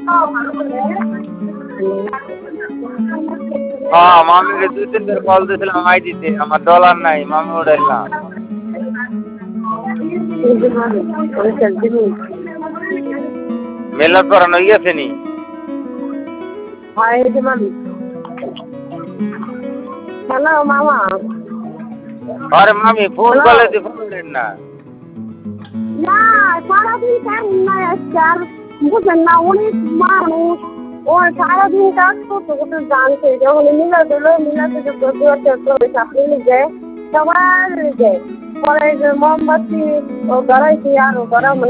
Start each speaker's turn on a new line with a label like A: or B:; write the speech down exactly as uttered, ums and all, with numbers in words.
A: হ্যাঁ মামিকে দুই তিনবার কল দিয়েছিলাম আইডিতে আমার ডলার নাই মামি উঠাইলাম মেলা করানো গেছে নি
B: হ্যালো মামা
A: আরে মামি ফোন করলে তুই ফোন করেন না
B: না সারাদিন কাজ নাই আজকে আর বুঝেন না অনেক মানুষ ও সারাদিন কাজ করতে করতে জানছে যখন মিলা দিল মিলাতে আপনি নিজে সবার নিজে পরে যে মোমবাতি ও গড়াইছি আর ও গরম